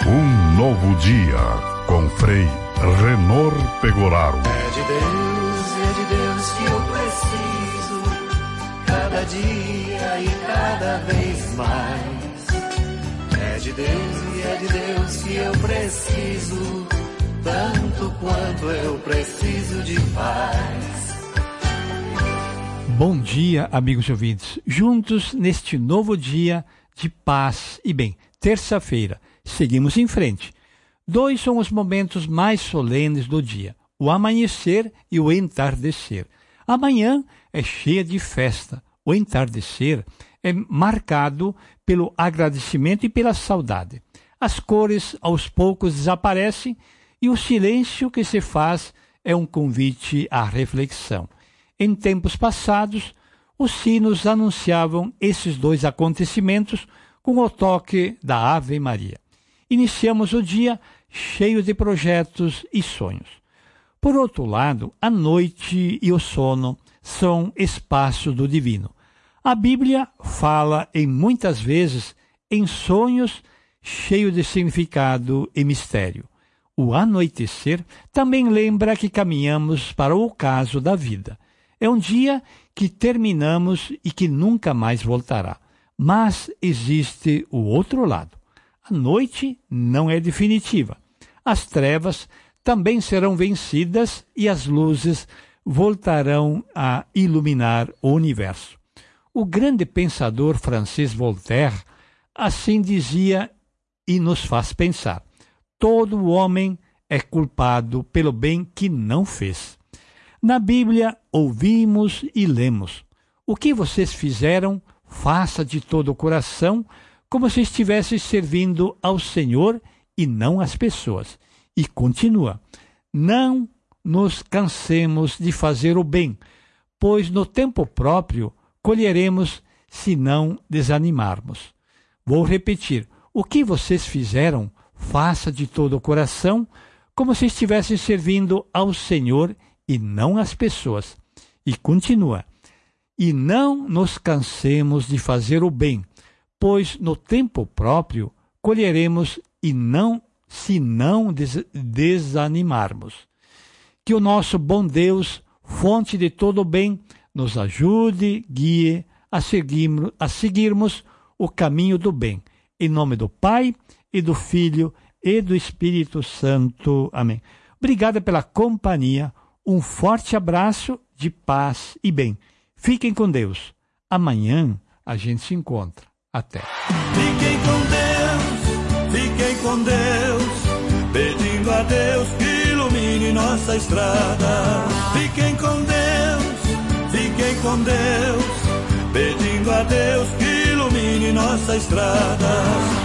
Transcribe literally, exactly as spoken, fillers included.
Um novo dia com Frei Renor Pegoraro. É de Deus, é de Deus que eu preciso, cada dia e cada vez mais. É de Deus e é de Deus que eu preciso, tanto quanto eu preciso de paz. Bom dia, amigos ouvintes. Juntos neste novo dia de paz e bem. Terça-feira, seguimos em frente. Dois são os momentos mais solenes do dia, o amanhecer e o entardecer. Amanhã é cheia de festa. O entardecer é marcado pelo agradecimento e pela saudade. As cores aos poucos desaparecem e o silêncio que se faz é um convite à reflexão. Em tempos passados, os sinos anunciavam esses dois acontecimentos com o toque da Ave Maria. Iniciamos o dia cheio de projetos e sonhos. Por outro lado, a noite e o sono são espaços do divino. A Bíblia fala em muitas vezes em sonhos cheios de significado e mistério. O anoitecer também lembra que caminhamos para o ocaso da vida. É um dia que terminamos e que nunca mais voltará. Mas existe o outro lado. A noite não é definitiva. As trevas também serão vencidas e as luzes voltarão a iluminar o universo. O grande pensador francês Voltaire assim dizia e nos faz pensar: todo homem é culpado pelo bem que não fez. Na Bíblia, ouvimos e lemos: o que vocês fizeram, faça de todo o coração, como se estivesse servindo ao Senhor e não às pessoas. E continua: não nos cansemos de fazer o bem, pois no tempo próprio colheremos se não desanimarmos. Vou repetir: o que vocês fizeram, faça de todo o coração, como se estivessem servindo ao Senhor e não às pessoas. E continua: e não nos cansemos de fazer o bem, pois no tempo próprio colheremos e não se não des- desanimarmos. Que o nosso bom Deus, fonte de todo o bem, nos ajude, guie a, seguirmos, a seguirmos o caminho do bem. Em nome do Pai, e do Filho, e do Espírito Santo. Amém. Obrigada pela companhia. Um forte abraço de paz e bem. Fiquem com Deus. Amanhã a gente se encontra. Até. Fiquem com Deus, fiquem com Deus, pedindo a Deus que ilumine nossa estrada. Fiquem com Deus, fiquem com Deus, pedindo a Deus que ilumine nossa estrada.